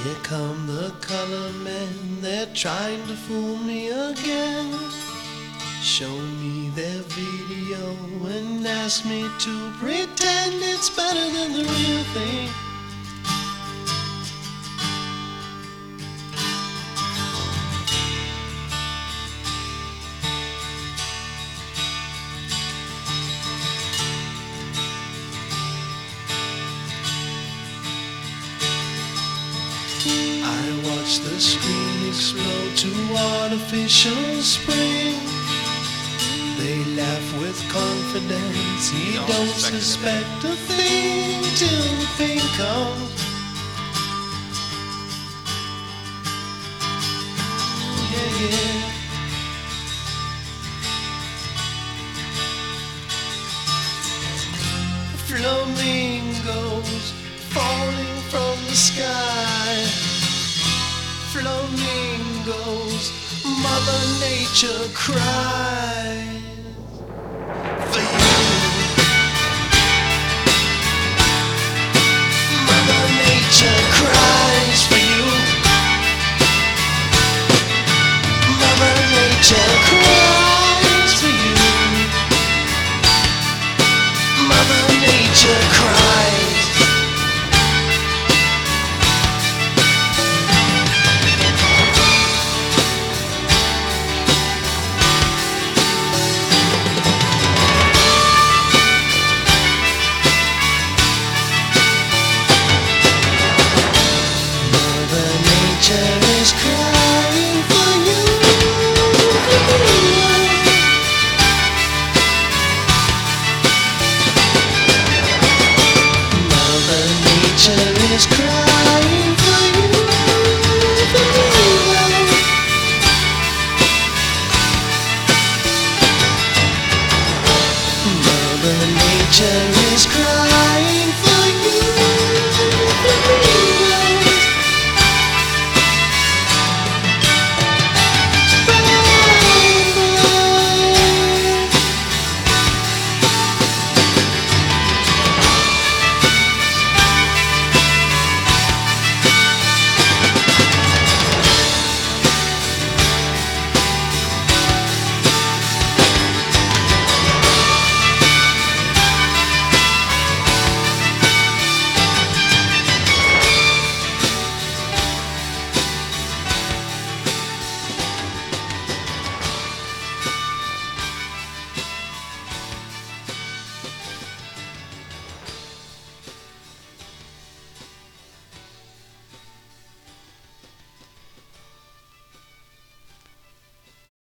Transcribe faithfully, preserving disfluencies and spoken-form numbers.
Here come the color men, they're trying to fool me again. Show me their video and ask me to pretend it's better than the real thing. I watch the screen explode to artificial spring. They laugh with confidence, he don't don't suspect suspect a thing till the pain comes. Yeah, yeah. Flamingos falling from the sky. Flamingos, Mother Nature cries for you. Mother Nature cries for you. Mother Nature cries for you. Mother Nature cries. Mother Nature